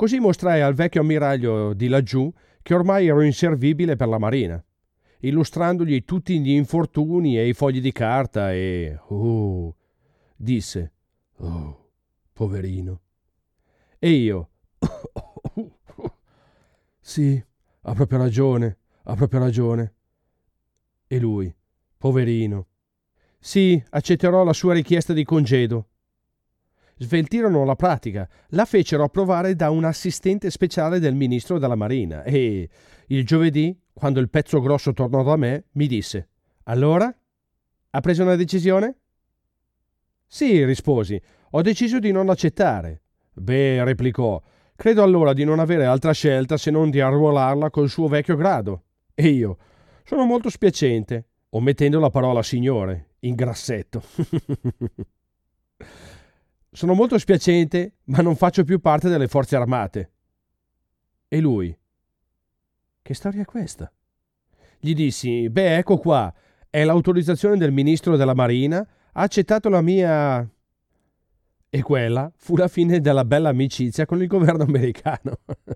Così mostrai al vecchio ammiraglio di laggiù che ormai ero inservibile per la marina, illustrandogli tutti gli infortuni e i fogli di carta e... oh, disse, oh, poverino. E io, sì, ha proprio ragione, ha proprio ragione. E lui, poverino. Sì, accetterò la sua richiesta di congedo. Sveltirono la pratica, la fecero approvare da un assistente speciale del ministro della Marina e il giovedì, quando il pezzo grosso tornò da me, mi disse: allora? Ha preso una decisione? Sì, risposi, ho deciso di non accettare. Beh, replicò, credo allora di non avere altra scelta se non di arruolarla col suo vecchio grado. E io, sono molto spiacente, omettendo la parola signore, in grassetto. Sono molto spiacente, ma non faccio più parte delle forze armate. E lui, che storia è questa? Gli dissi, beh, ecco qua, è l'autorizzazione del ministro della Marina, ha accettato la mia... E quella fu la fine della bella amicizia con il governo americano.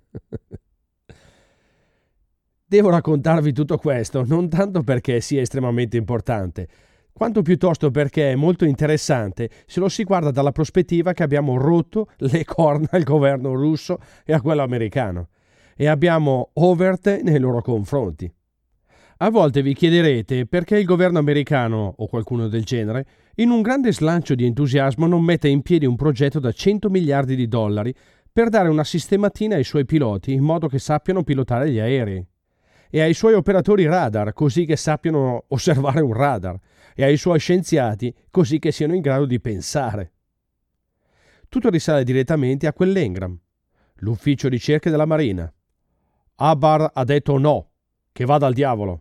Devo raccontarvi tutto questo, non tanto perché sia estremamente importante, quanto piuttosto perché è molto interessante se lo si guarda dalla prospettiva che abbiamo rotto le corna al governo russo e a quello americano e abbiamo overte nei loro confronti. A volte vi chiederete perché il governo americano, o qualcuno del genere, in un grande slancio di entusiasmo non mette in piedi un progetto da 100 miliardi di dollari per dare una sistematina ai suoi piloti in modo che sappiano pilotare gli aerei, e ai suoi operatori radar così che sappiano osservare un radar, e ai suoi scienziati così che siano in grado di pensare. Tutto risale direttamente a quell'Engram, l'ufficio ricerche della Marina. Hubbard ha detto no, che vada al diavolo.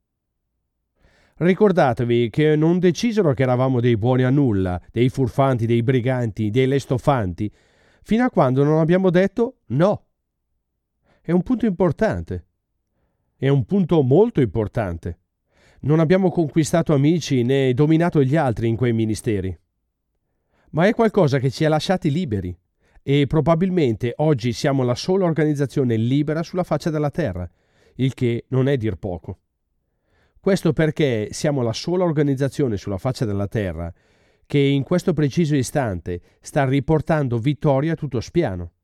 Ricordatevi che non decisero che eravamo dei buoni a nulla, dei furfanti, dei briganti, dei lestofanti, fino a quando non abbiamo detto no. È un punto importante. È un punto molto importante. Non abbiamo conquistato amici né dominato gli altri in quei ministeri. Ma è qualcosa che ci ha lasciati liberi e probabilmente oggi siamo la sola organizzazione libera sulla faccia della terra, il che non è dir poco. Questo perché siamo la sola organizzazione sulla faccia della terra che in questo preciso istante sta riportando vittoria a tutto spiano.